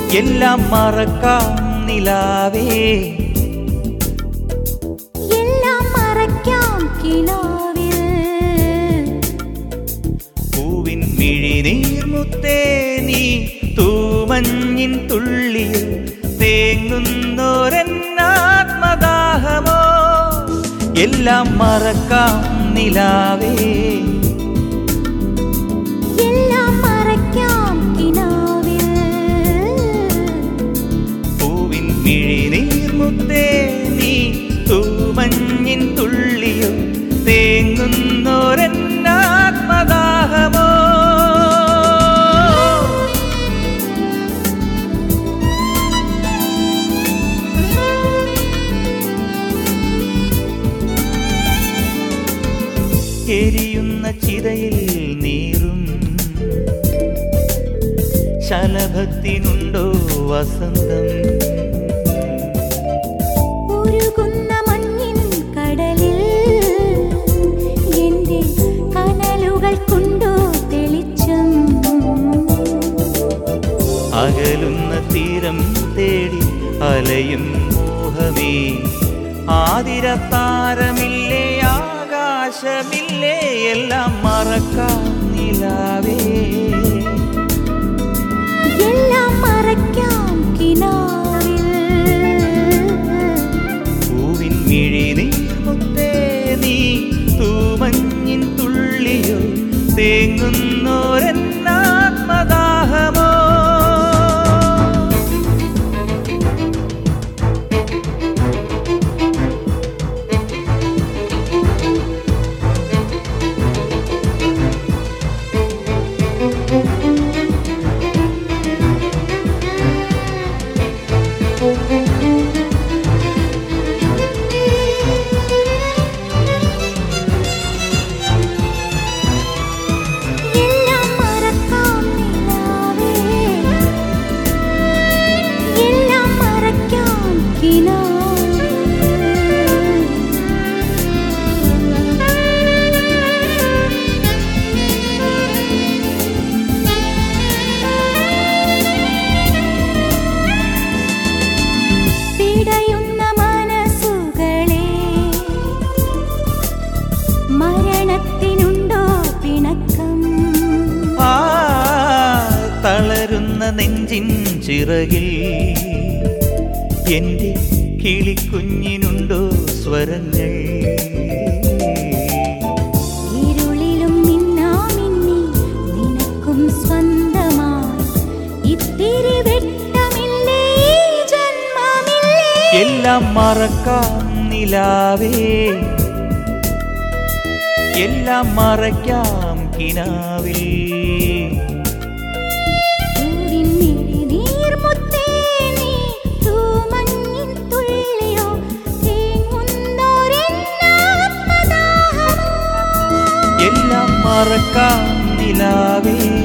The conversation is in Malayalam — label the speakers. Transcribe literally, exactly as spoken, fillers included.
Speaker 1: എല്ലാം മറക്കാം നിലാവേ,
Speaker 2: എല്ലാം മറക്കാം കിനാവിൽ.
Speaker 1: പൂവിൻ മിഴിനീർമുത്തേ നീ തൂമഞ്ഞിൻ തുള്ളിയിൽ തേങ്ങുന്നോരെന്നാത്മദാഹമോ. എല്ലാം മറക്കാം നിലാവേ,
Speaker 2: എല്ലാം മറക്കാം കിനാവിൽ.
Speaker 1: പൂവിൻ മിഴിനീർമുത്തേ നീ തൂമഞ്ഞിൻ തുള്ളിയിൽ തേങ്ങുന്നോരെന്നാത്മദാഹമോ. എരിയുന്ന ചിതയിൽ നീറും ശലഭത്തിനുണ്ടോ വസന്തം.
Speaker 2: ഉരുകുന്ന മഞ്ഞിൻ കടലിൽ എന്റെ കനലുകൾ കൊണ്ടോ തെളിച്ചം.
Speaker 1: അകലുന്ന തീരം തേടി അലയും മോഹമേ, ആതിരത്താരമില്ലേ ആകാശമില്ലേ. എല്ലാം മറക്കാം നിലാവേ,
Speaker 2: എല്ലാം മറക്കാം കിനാവിൽ.
Speaker 1: പൂവിൻ മിഴിനീർമുത്തേ നീ തൂമഞ്ഞിൻ തുള്ളിയോ തേങ്ങുന്നോരെന്നാത്മദാഹമോ.
Speaker 2: എല്ലാം മറക്കാം നിലാവേ, എല്ലാം മറക്കാം കിനാവിൽ. പിടയുന്ന മനസ്സുകളെ മരണത്തിനുണ്ടോ പിണക്കം.
Speaker 1: ആ തളരുന്ന നെഞ്ചിൻ ചിറകിൽ എൻ്റെ കിളിക്കുഞ്ഞിനുണ്ടോ സ്വരങ്ങൾ.
Speaker 2: ഇരുളിലും മിന്നാമിന്നി നിനക്കും സ്വന്തമായി ഇത്തിരി വെട്ടമില്ലേ ഈ ജന്മമില്ലേ.
Speaker 1: എല്ലാം മറക്കാം നിലാവേ, എല്ലാം മറയ്ക്കാം കിനാവിൽ.
Speaker 2: പൂവിൻ മിഴിനീർമുത്തേ നീ തൂമഞ്ഞിൻ തുള്ളിയോ തേങ്ങുന്നോരെന്നാത്മദാഹമോ.
Speaker 1: എല്ലാം മറക്കാം നിലാവേ,